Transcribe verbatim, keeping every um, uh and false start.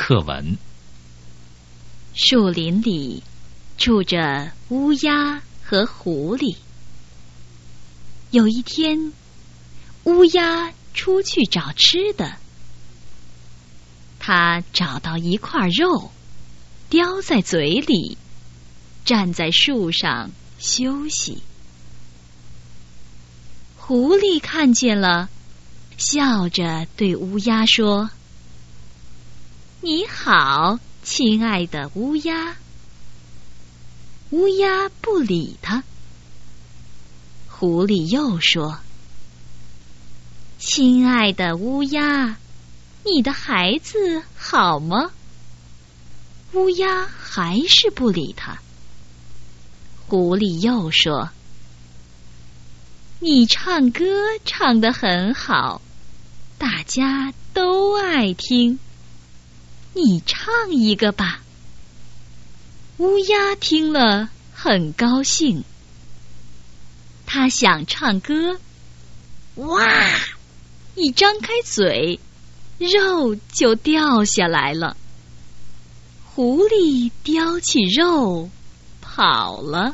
课文。 树林里住着乌鸦和狐狸。有一天，乌鸦出去找吃的，它找到一块肉，叼在嘴里，站在树上休息。狐狸看见了，笑着对乌鸦说：“你好，亲爱的乌鸦。”乌鸦不理它。狐狸又说：“亲爱的乌鸦，你的孩子好吗？”乌鸦还是不理它。狐狸又说：“你唱歌唱得很好，大家都爱听，你唱一个吧。”乌鸦听了很高兴，它想唱歌，哇！一张开嘴，肉就掉下来了。狐狸叼起肉跑了。